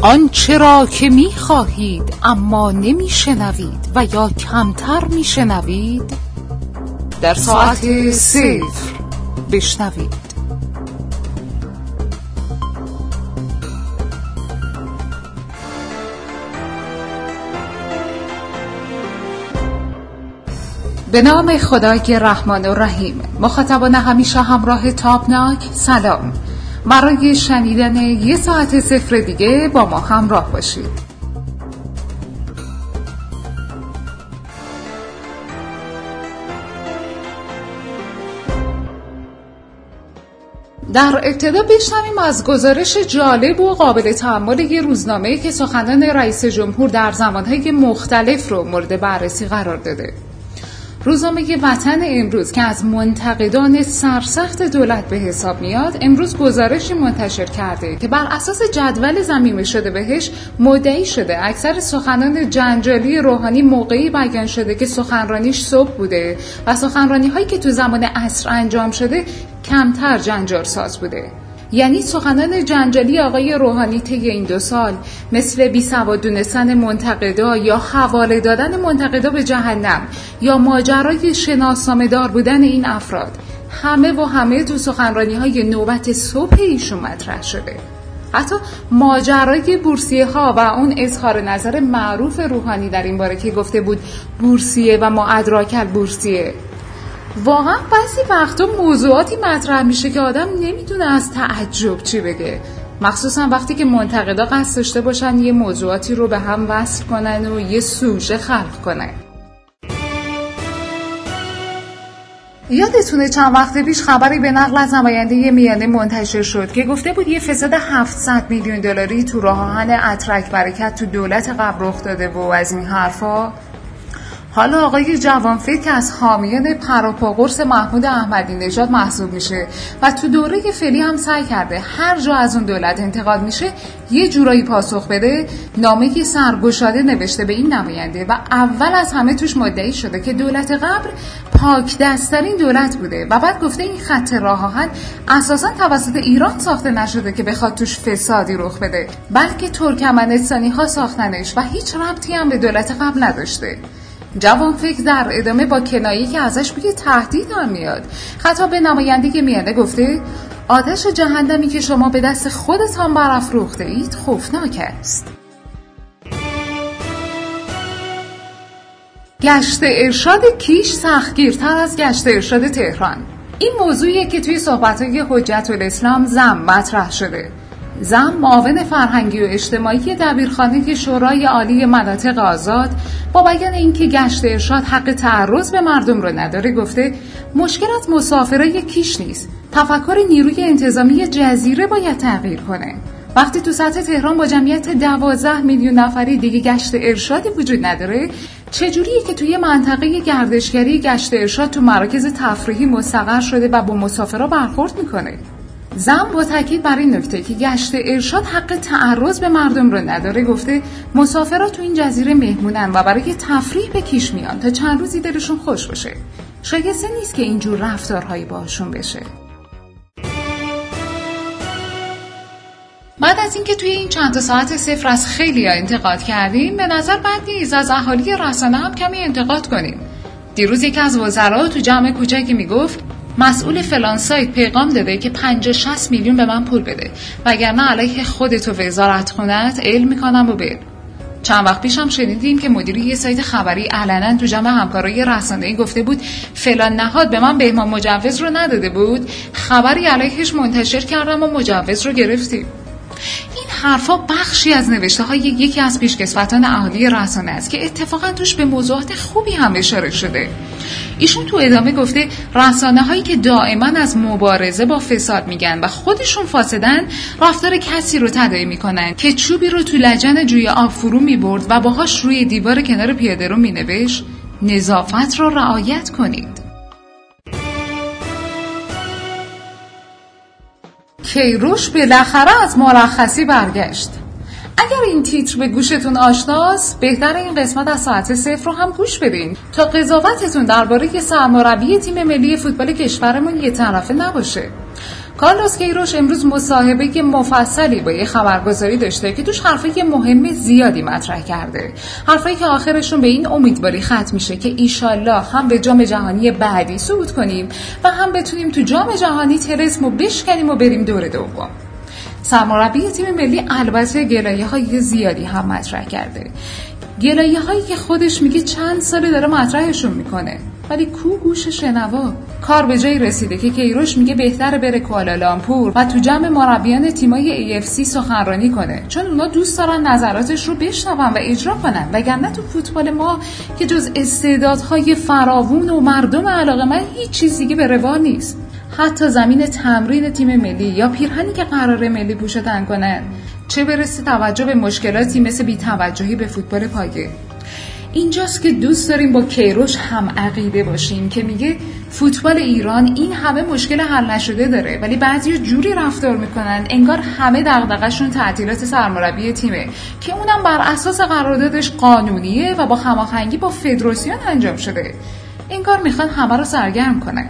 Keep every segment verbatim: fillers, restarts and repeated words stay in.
آنچه را که می خواهید اما نمی شنوید و یا کمتر می شنوید در ساعت صفر بشنوید. به نام خدای رحمان و رحیم. مخاطبان همیشه همراه تابناک، سلام. برای شنیدن یه ساعت صفر دیگه با ما همراه باشید. در ابتدا بشنویم از گزارش جالب و قابل تأمل یه روزنامه‌ای که سخنان رئیس جمهور در زمانهای مختلف رو مورد بررسی قرار داده. روزنامه وطن امروز که از منتقدان سرسخت دولت به حساب میاد، امروز گزارشی منتشر کرده که بر اساس جدول ضمیمه شده بهش مدعی شده اکثر سخنان جنجالی روحانی موقعی بیان شده که سخنرانیش صبح بوده و سخنرانی هایی که تو زمان عصر انجام شده کمتر جنجال ساز بوده. یعنی سخنان جنجالی آقای روحانی طی این دو سال مثل بی‌سواد دونستن منتقدا یا حواله دادن منتقدا به جهنم یا ماجرای شناسنامه‌دار بودن این افراد همه و همه تو سخنرانی‌های نوبت صبح ایشون مطرح شده. حتی ماجرای بورسیه ها و اون اظهار نظر معروف روحانی در این باره که گفته بود بورسیه و ما ادراکل بورسیه. واقعا بعضی وقتا موضوعاتی مطرح میشه که آدم نمیدونه از تعجب چی بگه، مخصوصا وقتی که منتقدا قصد داشته باشن یه موضوعاتی رو به هم وصل کنن و یه سوژه خلق کنن. یادتونه چند وقت پیش خبری به نقل از نماینده میانه منتشر شد که گفته بود یه فساد هفتصد میلیون دلاری تو راه آهن اترک برکت تو دولت قبل رخ داده و از این حرفا. حالا آقای جوانفکر که از حامیان پروپاگورس محمود احمدی نژاد محسوب میشه و تو دوره فعلی هم سعی کرده هر جا از اون دولت انتقاد میشه یه جورایی پاسخ بده، نامه‌ای سرگشاده نوشته به این نماینده و اول از همه توش مدعی شده که دولت قبل پاک دست‌ترین دولت بوده و بعد گفته این خط راه آهن اساساً توسط ایران ساخته نشده که بخواد توش فسادی رخ بده، بلکه ترکمنستانی‌ها ساختنش و هیچ ربطی هم به دولت قبل نداشته. جوانفکر در ادامه با کنایه‌ای که ازش بوی تهدید هم میاد خطاب به نماینده میانه گفته آتش جهنمی که شما به دست خودتان برافروخته اید خوفناک است. گشت ارشاد کیش سختگیرتر از گشت ارشاد تهران. این موضوعیه که توی صحبت‌های حجت الاسلام زم مطرح شده. زم معاون فرهنگی و اجتماعی دبیرخانه شورای عالی مناطق آزاد با بیان اینکه گشت ارشاد حق تعرض به مردم رو نداره گفته مشکل از مسافرای کیش نیست، تفکر نیروی انتظامی جزیره باید تغییر کنه. وقتی تو سطح تهران با جمعیت دوازده میلیون نفری دیگه گشت ارشادی وجود نداره، چجوریه که توی منطقه گردشگری گشت ارشاد تو مراکز تفریحی مستقر شده و با مسافرها برخورد میکنه؟ زم با تاکید بر این نکته که گشت ارشاد حق تعرض به مردم رو نداره گفته مسافرها تو این جزیره مهمونن و برای تفریح به کیش میان تا چند روزی دلشون خوش باشه. شایسته نیست که اینجور رفتارهایی باهاشون بشه. بعد از اینکه توی این چند تا ساعت صفر از خیلی‌ها انتقاد کردیم، به نظر بد نیست از اهالی رسانه هم کمی انتقاد کنیم. دیروز یکی از وزرا تو جمع کوچکی میگفت مسئول فلان سایت پیغام داده که پنجاه شصت میلیون به من پول بده وگرنه علیه خودت و وزارت خونت اعلام میکنم و بر. چند وقت پیش هم شنیدیم که مدیر یه سایت خبری علنا تو جمع همکارای رسانه‌ای گفته بود فلان نهاد به من بهمان مجوز رو نداده بود، خبری علیهش منتشر کردم و مجوز رو گرفتیم. این حرفا بخشی از نوشته های یکی از پیشکسوتان اهالی رسانه است که اتفاقا توش به موضوعات خوبی هم اشاره شده. ایشون تو ادامه گفته رسانه هایی که دائما از مبارزه با فساد میگن و خودشون فاسدن رفتار کسی رو تداعی میکنن که چوبی رو تو لجن جوی آب فرو میبرد و باهاش روی دیوار کنار پیاده رو مینوشت نظافت رو رعایت کنید. کیروش بالاخره از مرخصی برگشت. اگر این تیتر به گوشتون آشناست بهتر این قسمت از ساعت صفر رو هم گوش بدین تا قضاوتتون درباره سرمربی تیم ملی فوتبال کشورمون یه طرفه نباشه. کارلوس کیروش امروز مصاحبه مفصلی با یه خبرگزاری داشته که توش حرفای مهم زیادی مطرح کرده. حرفایی که آخرشون به این امیدواری ختم میشه که ایشالله هم به جام جهانی بعدی صعود کنیم و هم بتونیم تو جام جهانی طلسمو بشکنیم و بریم دور دوم. سرمربی تیم ملی البته گلایه‌های زیادی هم مطرح کرده. گلایه‌هایی که خودش میگه چند ساله داره مطرحشون میکنه، ولی کو گوش شنوا؟ کار به جایی رسیده که کیروش میگه بهتره بره کوالالامپور و تو جمع مربیان تیمای ای اف سی سخنرانی کنه، چون اونا دوست دارن نظراتش رو بشنون و اجرا کنن، وگرنه تو فوتبال ما که جز استعدادهای فراوون و مردم علاقه‌مند هیچ چیز دیگه به روا نیست. حتی زمین تمرین تیم ملی یا پیرهنی که قراره ملی پوشیدن کنن، چه برسه توجه به مشکلاتی مثل بی‌توجهی به فوتبال پایه. اینجاست که دوست داریم با کیروش هم عقیده باشیم که میگه فوتبال ایران این همه مشکل حل نشده داره، ولی بعضیا جوری رفتار میکنن انگار همه دغدغه‌شون تعطیلات سرمربی تیمه که اونم بر اساس قراردادش قانونیه و با هماهنگی با فدراسیون انجام شده. انگار میخوان همه رو سرگرم کنن.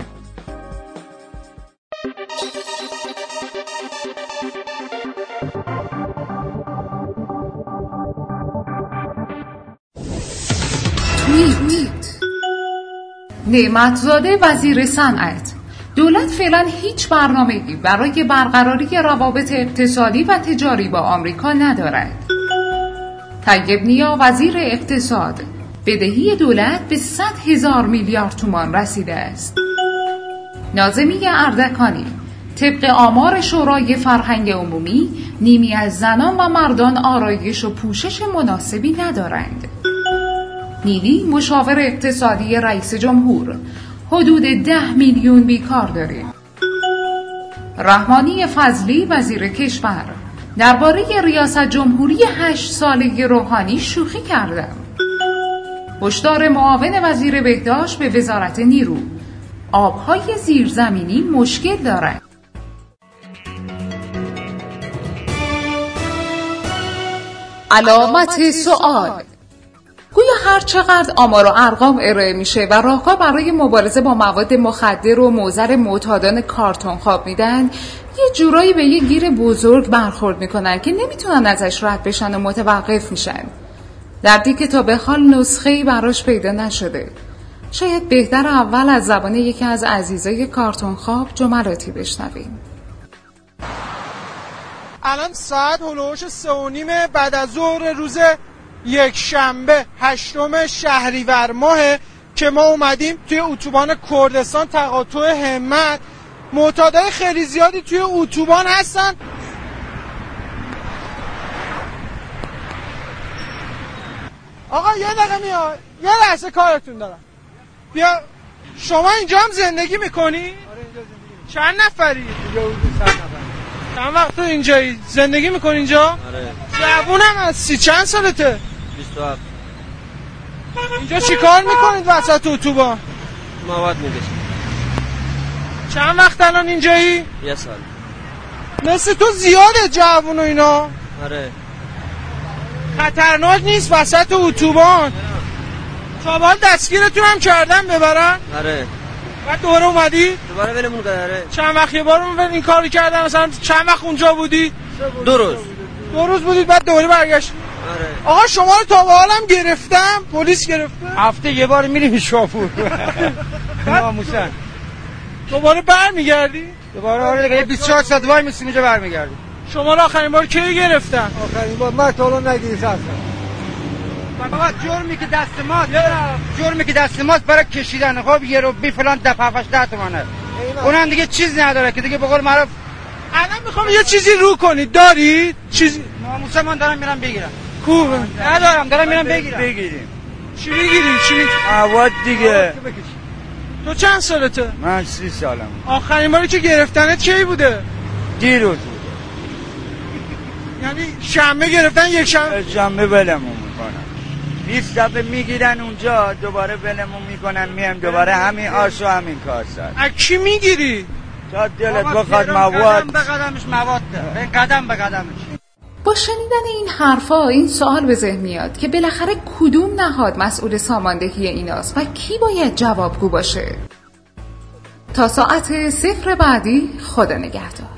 نعمتزاده وزیر صنعت: دولت فعلا هیچ برنامه‌ای برای برقراری روابط اقتصادی و تجاری با آمریکا ندارد. طیب نیا وزیر اقتصاد: بدهی دولت به صد هزار میلیارد تومان رسیده است. ناظمی اردکانی: طبق آمار شورای فرهنگ عمومی نیمی از زنان و مردان آرایش و پوشش مناسبی ندارند. نیلی مشاور اقتصادی رئیس جمهور: حدود ده میلیون بیکار داریم. رحمانی فضلی وزیر کشور: درباره ریاست جمهوری هشت ساله روحانی شوخی کردم. هشدار معاون وزیر بهداشت به وزارت نیرو: آبهای زیرزمینی مشکل دارند. علامت سوال: گویا هر چقدر آمار و ارقام ارائه میشه و راهکار برای مبارزه با مواد مخدر و معضل معتادان کارتون خواب میدن، یه جورایی به یه گیر بزرگ برخورد میکنن که نمیتونن ازش رد بشن و متوقف میشن. دردی که تا به حال نسخه‌ای براش پیدا نشده. شاید بهتر اول از زبان یکی از عزیزای کارتون خواب جملاتی بشنویم. الان ساعت هلوش سه و نیم بعد از ظهر روز یک شنبه هشتم شهریور ماه که ما اومدیم توی اتوبان کردستان تقاطع همت. معتادای خیلی زیادی توی اتوبان هستن. آقا یه دقیقه میاد، یه لحظه کارتون دارم. بیا شما اینجا هم زندگی میکنی؟ آره اینجا زندگی. چند نفری؟ اینجا حدود صد نفر. چند وقت تو اینجایی؟ زندگی میکنی اینجا؟ آره. جوونم هستی، چند سالته؟ بیست و هفت. اینجا چی کار میکنید وسط اتوبان؟ مواد میگشیم. چند وقت الان اینجایی؟ یه سال. مثل تو زیاده جوون و اینا. آره. خطرناک نیست وسط اتوبان؟ تا حال دستگیرتون هم کردن ببرن؟ آره. بعد دوباره اومدی؟ دوباره ولمون کرده. چند وقت یه بار این کارو کردن؟ مثلا چند وقت اونجا بودی؟ دو روز. دو روز بودید بعد دوباره برگشت. آره. آقا شما رو تا به حالم گرفتم، پلیس گرفته. هفته یه بار میریم شاپور. ناموسن. دوباره برمیگردی؟ دوباره آره دیگه بیست و چهار ساعت وای میسیم اینجا برمیگردیم. شما رو آخرین بار کی گرفتن؟ آخرین بار من تا الان نگیرفتم. بابا جرمی که دست ماست، جرمی که دست ماست برای کشیدن خب یه رو بی فلان ده هفتش ده تومنه. اونم دیگه چیز نداره که دیگه به قول معروف. الان میخوام یه چیزی رو کنید، دارید؟ چیزی ناموسا من دارم میرم بگیرم. خوبه. ندارم دارم میرم بگیرم. بگیریم. چی میگیری؟ چی میگیری؟ مواد دیگه. تو چند سالته؟ من سی سالم. آخرین باری که گرفتنت کی بوده؟ دیروز. یعنی شنبه گرفتن، یک شنبه شنبه ولمون میکنن. بیست دفعه میگیرن اونجا دوباره ولمون میکنن، میام دوباره همین آش و همین کاسه. از کی میگیری؟ تا دلت بخواد مواد. قدم به قدمش مواد ده. قدم به قدمش. با شنیدن این حرفا این سوال به ذهن میاد که بالاخره کدوم نهاد مسئول ساماندهی ایناست و کی باید جوابگو باشه؟ تا ساعت صفر بعدی خدا نگهدار.